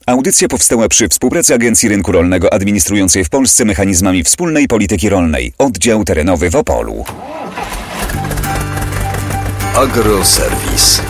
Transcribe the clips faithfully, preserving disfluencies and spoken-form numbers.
Audycja powstała przy współpracy Agencji Rynku Rolnego administrującej w Polsce mechanizmami wspólnej polityki rolnej. Oddział terenowy w Opolu. Agroserwis.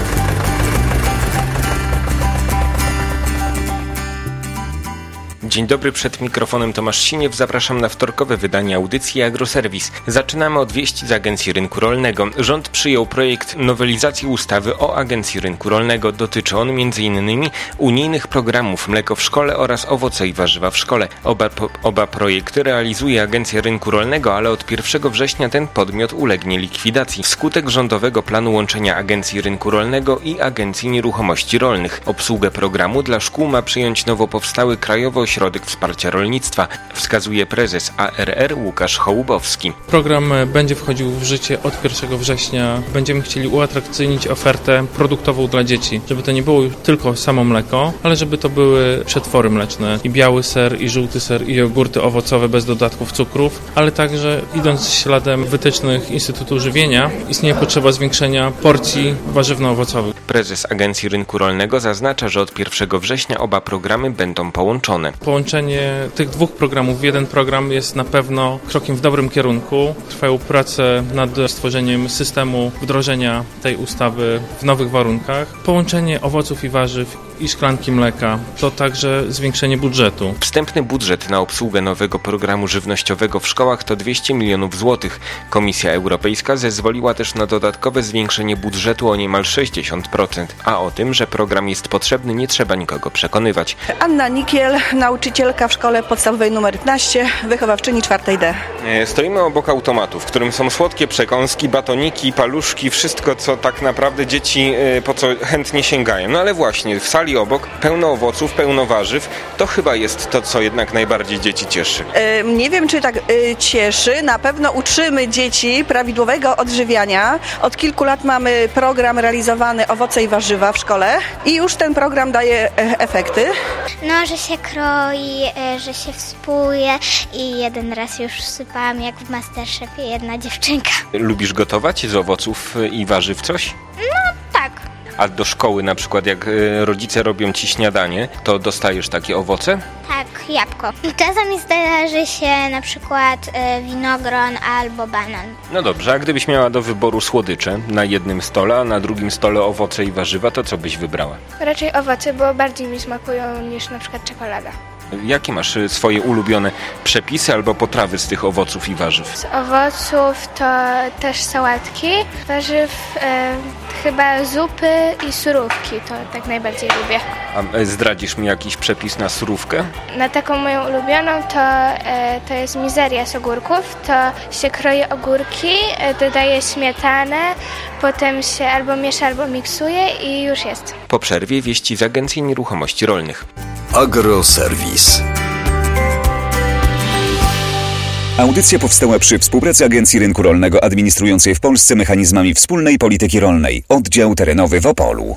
Dzień dobry, przed mikrofonem Tomasz Siniew. Zapraszam na wtorkowe wydanie audycji Agroserwis. Zaczynamy od wieści z Agencji Rynku Rolnego. Rząd przyjął projekt nowelizacji ustawy o Agencji Rynku Rolnego. Dotyczy on między innymi unijnych programów Mleko w szkole oraz Owoce i warzywa w szkole. Oba, po, oba projekty realizuje Agencja Rynku Rolnego, ale od pierwszego września ten podmiot ulegnie likwidacji wskutek rządowego planu łączenia Agencji Rynku Rolnego i Agencji Nieruchomości Rolnych. Obsługę programu dla szkół ma przyjąć nowo powstały Krajowy Ośrodek Wsparcia Rolnictwa, wskazuje prezes A R R Łukasz Hołubowski. Program będzie wchodził w życie od pierwszego września. Będziemy chcieli uatrakcyjnić ofertę produktową dla dzieci, żeby to nie było już tylko samo mleko, ale żeby to były przetwory mleczne, i biały ser, i żółty ser, i jogurty owocowe bez dodatków cukrów, ale także idąc śladem wytycznych Instytutu Żywienia, istnieje potrzeba zwiększenia porcji warzywno-owocowych. Prezes Agencji Rynku Rolnego zaznacza, że od pierwszego września oba programy będą połączone. Połączenie tych dwóch programów w jeden program jest na pewno krokiem w dobrym kierunku. Trwają prace nad stworzeniem systemu wdrożenia tej ustawy w nowych warunkach. Połączenie owoców i warzyw i szklanki mleka to także zwiększenie budżetu. Wstępny budżet na obsługę nowego programu żywnościowego w szkołach to dwieście milionów złotych. Komisja Europejska zezwoliła też na dodatkowe zwiększenie budżetu o niemal sześćdziesiąt procent. A o tym, że program jest potrzebny, nie trzeba nikogo przekonywać. Anna Nikiel, nauczycielka w szkole podstawowej numer piętnaście, wychowawczyni czwartej D. Stoimy obok automatu, w którym są słodkie przekąski, batoniki, paluszki, wszystko, co tak naprawdę dzieci po co chętnie sięgają. No ale właśnie, w sali obok pełno owoców, pełno warzyw. To chyba jest to, co jednak najbardziej dzieci cieszy. Yy, nie wiem, czy tak yy, cieszy. Na pewno uczymy dzieci prawidłowego odżywiania. Od kilku lat mamy program realizowany Owoce i warzywa w szkole i już ten program daje e, efekty. No, że się kroi, że się wspłuje i jeden raz już wsypałam jak w Masterchefie jedna dziewczynka. Lubisz gotować z owoców i warzyw coś? No tak. A do szkoły na przykład jak rodzice robią ci śniadanie, to dostajesz takie owoce? Tak, jabłko. Czasami zdarzy się na przykład winogron albo banan. No dobrze, a gdybyś miała do wyboru słodycze na jednym stole, a na drugim stole owoce i warzywa, to co byś wybrała? Raczej owoce, bo bardziej mi smakują niż na przykład czekolada. Jakie masz swoje ulubione przepisy albo potrawy z tych owoców i warzyw? Z owoców to też sałatki, warzyw e, chyba zupy i surówki, to tak najbardziej lubię. A zdradzisz mi jakiś przepis na surówkę? Na taką moją ulubioną to, e, to jest mizeria z ogórków, to się kroje ogórki, e, dodaje śmietanę, potem się albo miesza, albo miksuje i już jest. Po przerwie wieści z Agencji Nieruchomości Rolnych. Agroserwis. Audycja powstała przy współpracy Agencji Rynku Rolnego administrującej w Polsce mechanizmami wspólnej polityki rolnej. Oddział terenowy w Opolu.